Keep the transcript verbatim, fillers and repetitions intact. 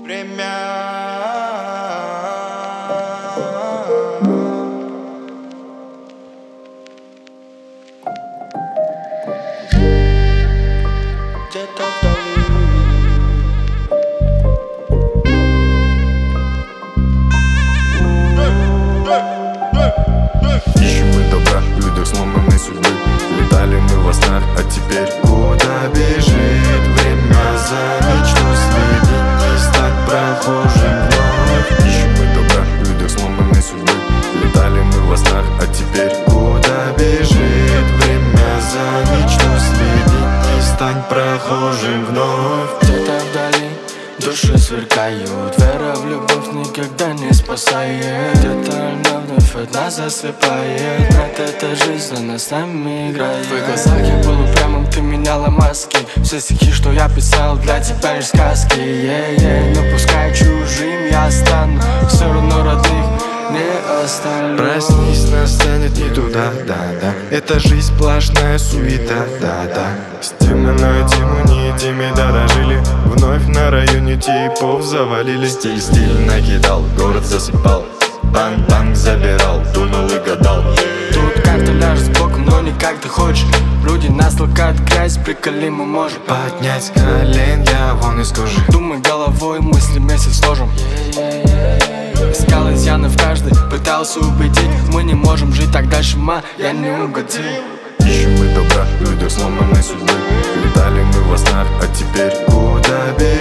Время. Где-то вдали. Ищем мы добра в людях сломанной судьбы. Летали мы во снах, а теперь куда бежит время? За мечту следить, не стать прохожим вновь. Ищем мы добра в людях сломанной судьбы. Летали мы во снах, а теперь куда бежит время? За мечту следить, не стать прохожим вновь. Где-то вдали души сверкают, вера в любовь никогда не спасает. Где-то она вновь от нас засыпает. Нет, эта жизнь, она с нами играет. В твоих глазах я был упрямым, ты меняла маски. Все стихи, что я писал, для тебя лишь сказки. yeah, yeah. Но пускай чужим я стану, все равно родных не оставлю. Проснись, нас тянет не туда, да-да. Это жизнь сплошная суета, да-да. Стильную тему не теми дорожили. Вновь на районе типов завалили. Стиль, стиль накидал, город засыпал. Банк-банк забирал, думал и гадал. Тут карта ляжет сбоку, но не как ты хочешь. Люди нас толкают в грязь, приколи мы можем Поднять колен, я вон из кожи. Думай головой, мысли вместе сложим. Искал изъяны в каждой, пытался убедить. Мы не можем жить так дальше, ма, я не угодил. Ищем мы добра в людях сломанной судьбы. Летали мы во снах, а теперь куда бежим?